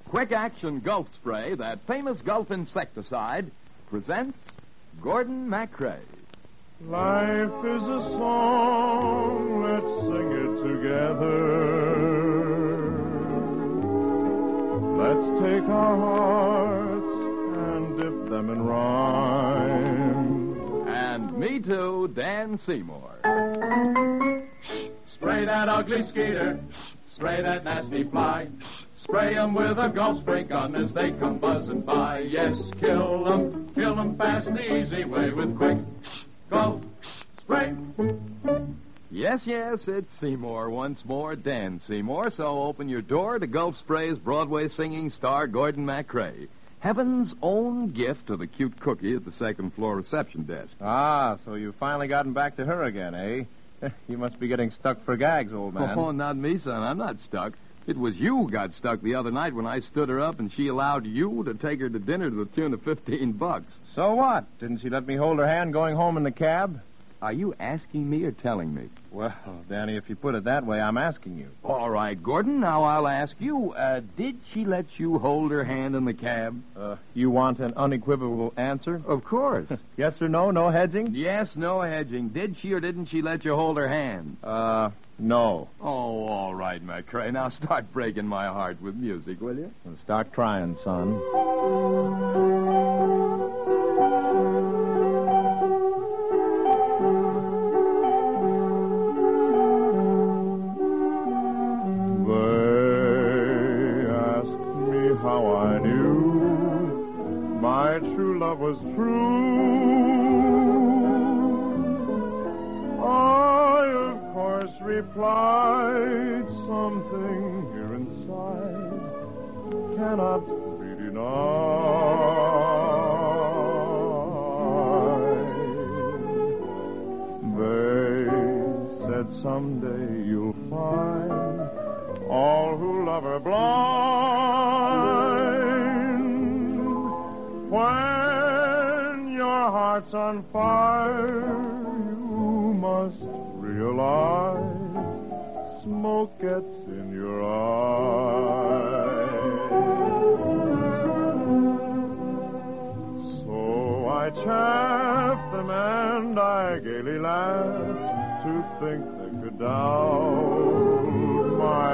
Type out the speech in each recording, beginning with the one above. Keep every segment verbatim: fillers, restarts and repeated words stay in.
Quick Action Gulf Spray, that famous Gulf insecticide, presents Gordon MacRae. Life is a song, let's sing it together. Let's take our hearts and dip them in rhyme. And me too, Dan Seymour. Spray that ugly skeeter, spray that nasty fly. Spray 'em with a Gulf spray gun as they come buzzing by. Yes, kill 'em, kill 'em fast the easy way with quick Gulf spray. Yes, yes, it's Seymour once more, Dan Seymour. So open your door to Gulf Spray's Broadway singing star, Gordon MacRae. Heaven's own gift to the cute cookie at the second floor reception desk. Ah, so you've finally gotten back to her again, eh? You must be getting stuck for gags, old man. Oh, not me, son. I'm not stuck. It was you who got stuck the other night when I stood her up and she allowed you to take her to dinner to the tune of fifteen bucks. So what? Didn't she let me hold her hand going home in the cab? Are you asking me or telling me? Well, Danny, if you put it that way, I'm asking you. All right, Gordon, now I'll ask you. Uh, did she let you hold her hand in the cab? Uh, you want an unequivocal answer? Of course. Yes or no? No hedging? Yes, no hedging. Did she or didn't she let you hold her hand? Uh, no. Oh, all right, MacRae. Now start breaking my heart with music, will you? Well, start trying, son. Was true. I, of course, replied something here inside cannot be denied. They said someday you'll find all who love her blind. When heart's on fire, you must realize smoke gets in your eyes. So I chaffed them and I gaily laughed to think they could doubt my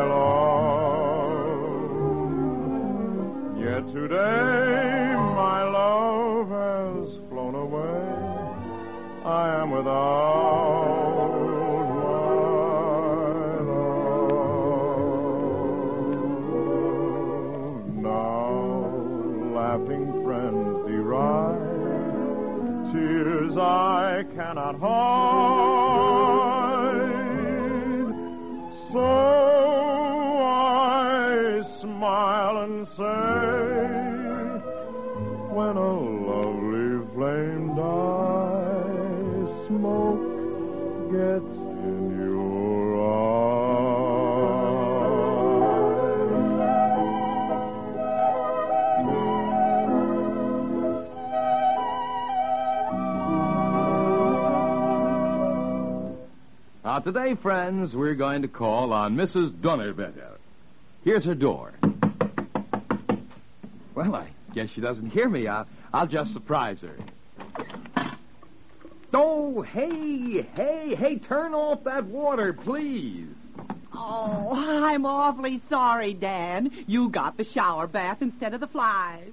love. Yet today my love has away. I am without my love. Now laughing friends deride tears I cannot hide. So I smile and say, when a lovely flame dies, smoke gets in your eyes. Now, today, friends, we're going to call on Missus Donnerwetter. Here's her door. Well, I guess she doesn't hear me. I'll, I'll just surprise her. Oh, hey, hey, hey, turn off that water, please. Oh, I'm awfully sorry, Dan. You got the shower bath instead of the flies.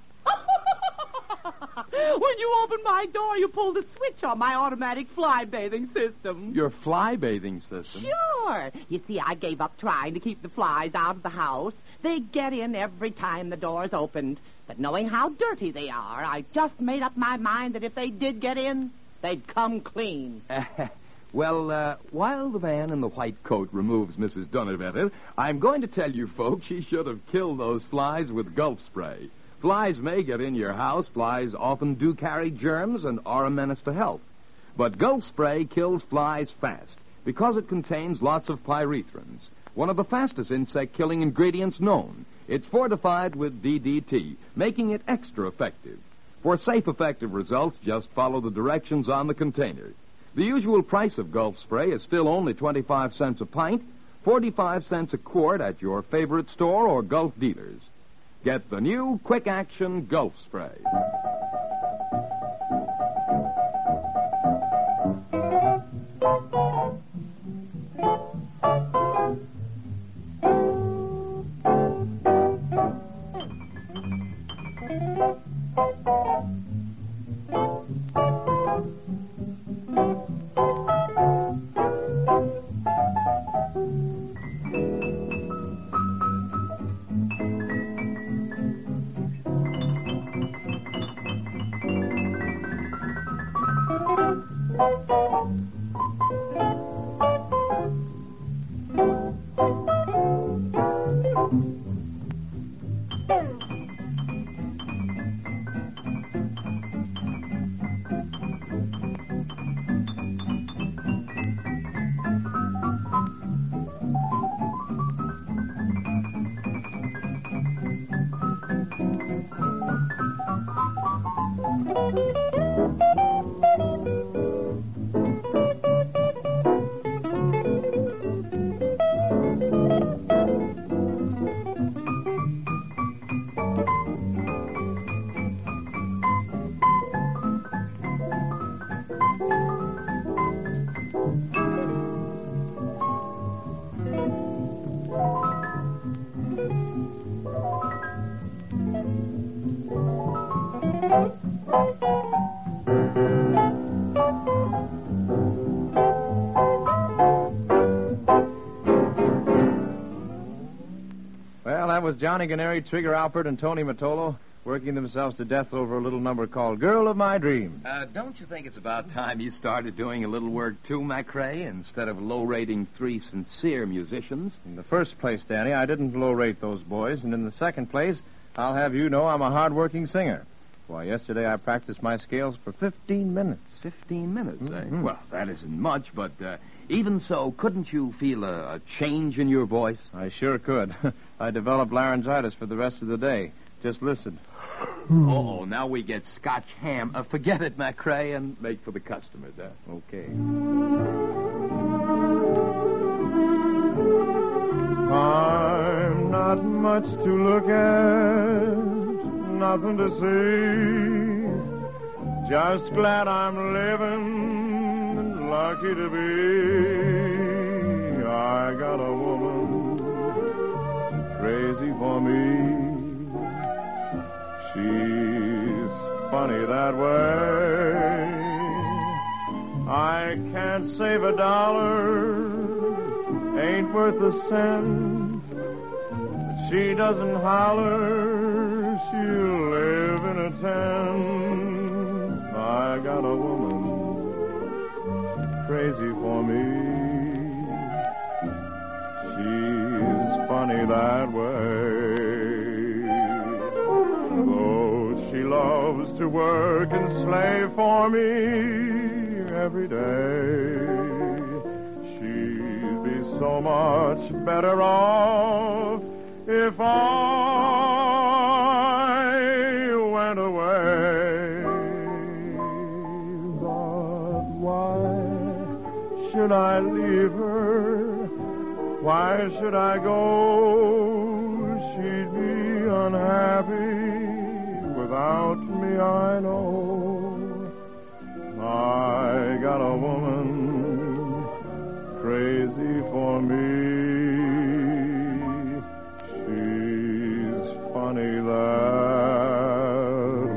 When you opened my door, you pulled a switch on my automatic fly bathing system. Your fly bathing system? Sure. You see, I gave up trying to keep the flies out of the house. They get in every time the door's opened. But knowing how dirty they are, I just made up my mind that if they did get in, they'd come clean. Well, uh, while the man in the white coat removes Missus Donnerwetter, I'm going to tell you folks she should have killed those flies with Gulf Spray. Flies may get in your house. Flies often do carry germs and are a menace to health. But Gulf Spray kills flies fast because it contains lots of pyrethrins, one of the fastest insect-killing ingredients known. It's fortified with D D T, making it extra effective. For safe, effective results, just follow the directions on the container. The usual price of Gulf Spray is still only twenty-five cents a pint, forty-five cents a quart at your favorite store or Gulf dealers. Get the new Quick Action Gulf Spray. Well, that was Johnny Gennari, Trigger Alpert, and Tony Matolo working themselves to death over a little number called Girl of My Dreams. Uh, don't you think it's about time you started doing a little work too, McRae, instead of low-rating three sincere musicians? In the first place, Danny, I didn't low-rate those boys, and in the second place, I'll have you know I'm a hard-working singer. Why, yesterday I practiced my scales for fifteen minutes. Fifteen minutes, eh? Mm-hmm. Well, that isn't much, but uh, even so, couldn't you feel a, a change in your voice? I sure could. I developed laryngitis for the rest of the day. Just listen. Oh, now we get Scotch ham. Uh, forget it, McRae, and make for the customers, huh? Okay. I'm not much to look at, nothing to see. Just glad I'm living and lucky to be. I got a woman crazy for me. She's funny that way. I can't save a dollar, ain't worth a cent. She doesn't holler, she'll live in a tent. I got a woman crazy for me. She's funny that way. Though she loves to work and slave for me every day, she'd be so much better off if I went away. But why should I leave her? Why should I go? She'd be unhappy without me, I know. I got a woman crazy for me. She's funny that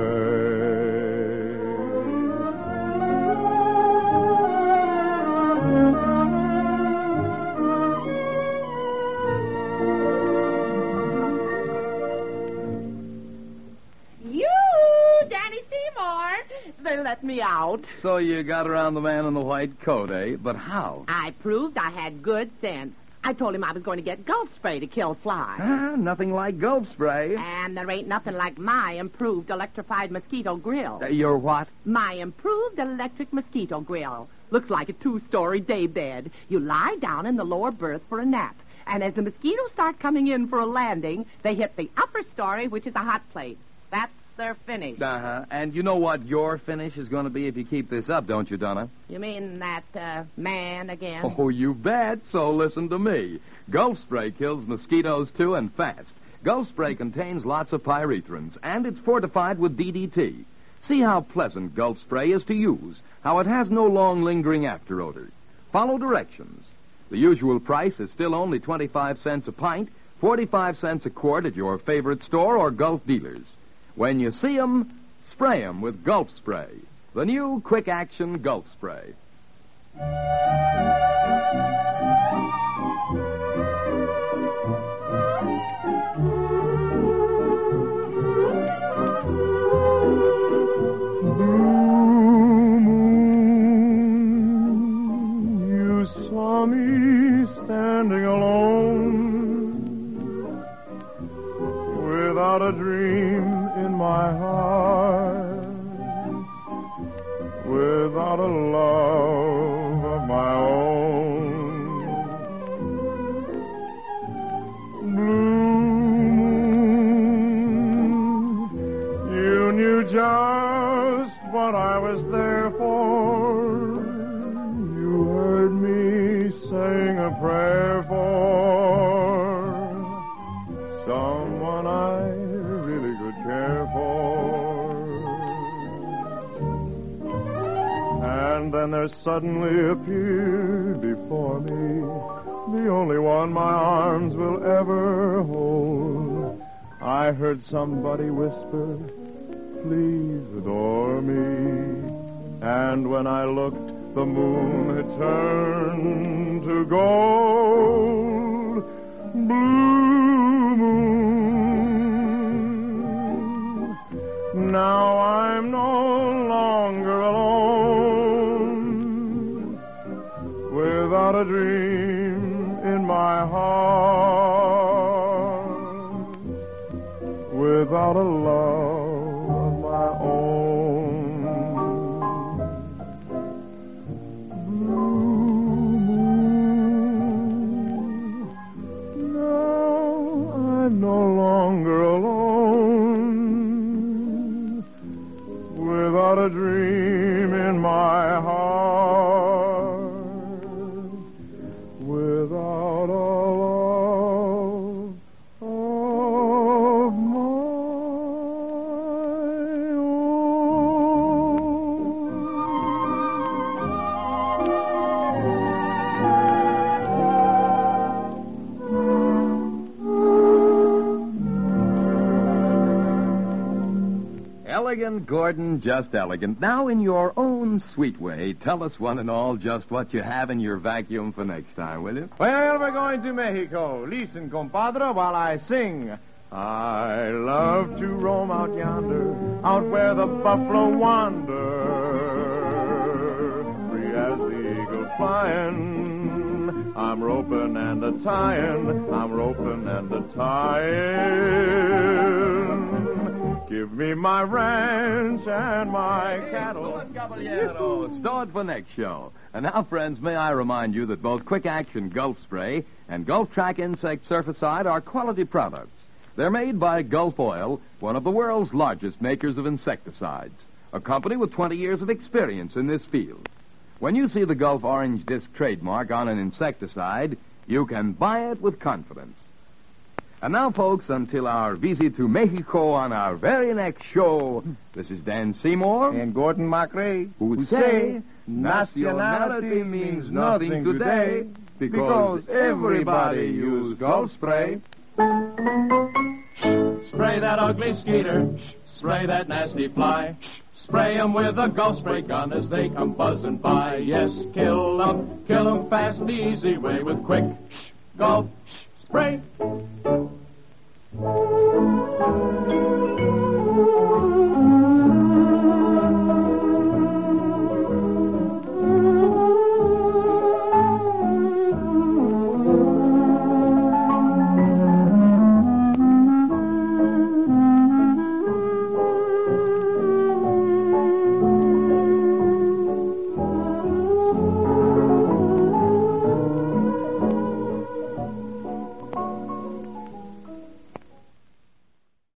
They let me out. So you got around the man in the white coat, eh? But how? I proved I had good sense. I told him I was going to get Gulf Spray to kill flies. Ah, nothing like Gulf Spray. And there ain't nothing like my improved electrified mosquito grill. Uh, your what? My improved electric mosquito grill. Looks like a two-story day bed. You lie down in the lower berth for a nap. And as the mosquitoes start coming in for a landing, they hit the upper story, which is a hot plate. That's their finish. Uh-huh. And you know what your finish is going to be if you keep this up, don't you, Donna? You mean that uh, man again? Oh, you bet. So listen to me. Gulf Spray kills mosquitoes, too, and fast. Gulf Spray contains lots of pyrethrins, and it's fortified with D D T. See how pleasant Gulf Spray is to use, how it has no long lingering after odor. Follow directions. The usual price is still only twenty-five cents a pint, forty-five cents a quart at your favorite store or Gulf dealers. When you see 'em, spray 'em with Gulf Spray, the new quick-action Gulf Spray. You saw me standing alone, without a dream in my heart, without a love of my own. Blue moon, you knew just what I was there for. You heard me sing a prayer for someone I really could care for. And then there suddenly appeared before me the only one my arms will ever hold. I heard somebody whisper, please adore me. And when I looked, the moon had turned to gold. Blue moon, now I'm no longer alone, without a dream in my heart, without a love of my own. Blue moon, now I'm no longer alone, without a dream in my heart, without a love of my Elegant, Gordon, just elegant. Now, in your own sweet way, tell us one and all just what you have in your vacuum for next time, will you? Well, we're going to Mexico. Listen, compadre, while I sing. I love to roam out yonder, out where the buffalo wander, free as the eagle flying. I'm roping and a tying, I'm roping and a tying. Give me my ranch and my cattle. Caballero, stored for next show. And now, friends, may I remind you that both Quick Action Gulf Spray and Gulf Track Insect Surficide are quality products. They're made by Gulf Oil, one of the world's largest makers of insecticides, a company with twenty years of experience in this field. When you see the Gulf Orange Disc trademark on an insecticide, you can buy it with confidence. And now, folks, until our visit to Mexico on our very next show, this is Dan Seymour And Gordon McRae, who say nationality means nothing today because everybody use Gulf Spray. Spray that ugly skeeter. Spray that nasty fly. Spray 'em with a Gulf Spray gun as they come buzzing by. Yes, kill 'em, kill 'em fast the easy way with quick Gulf Spray.